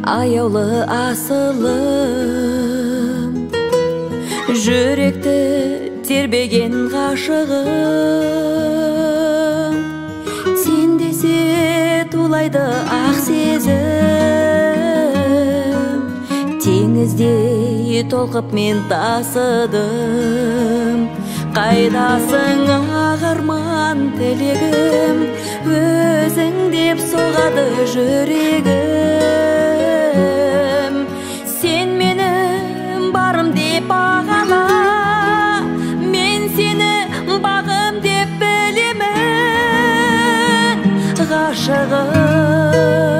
аяулы асылым, жүректі тербеген ғашығым, сен десе тулайды ақ сезім, теңіздей толқып мен тасыдым. Қайдасың ағарман тілегім, өзің деп соғады жүрегім. Сен менің барым деп бағала, мен сені бағым деп білемін, ғашығым.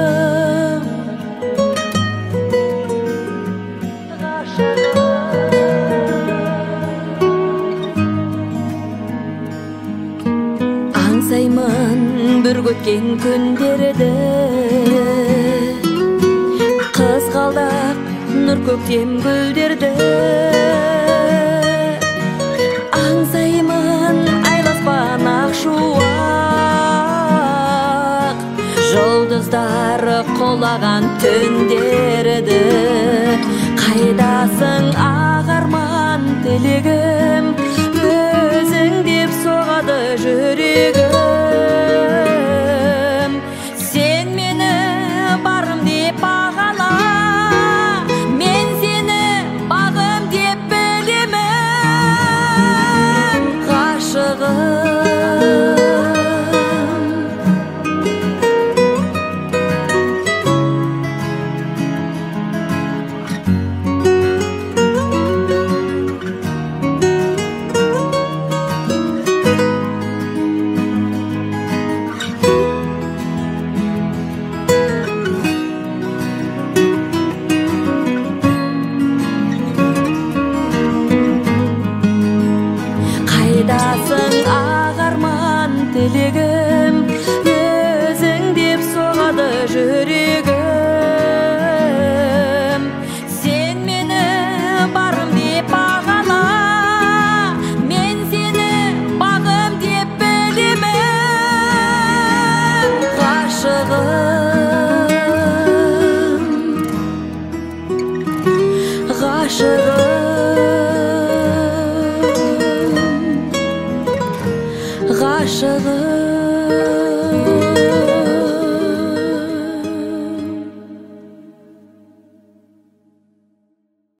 Аңсаймын бір көткен күндерді, қызғалдақ нұр көктем гүлдерді. Аңсаймын айласпан ақшуақ, жұлдыздар құлаған түндерді. Қайдасың ағарман тілегім, өзің деп соғады жүрегім. Сен мені барым деп бағала, мен сені бағым деп білемін, ғашығым. Қайдасың ағарман тілегім, өзің деп соғады жүрегім. Сен мені барым деп бағала, мен сені бағым деп білемін, ғашығым. Ғашығым. ғашығым.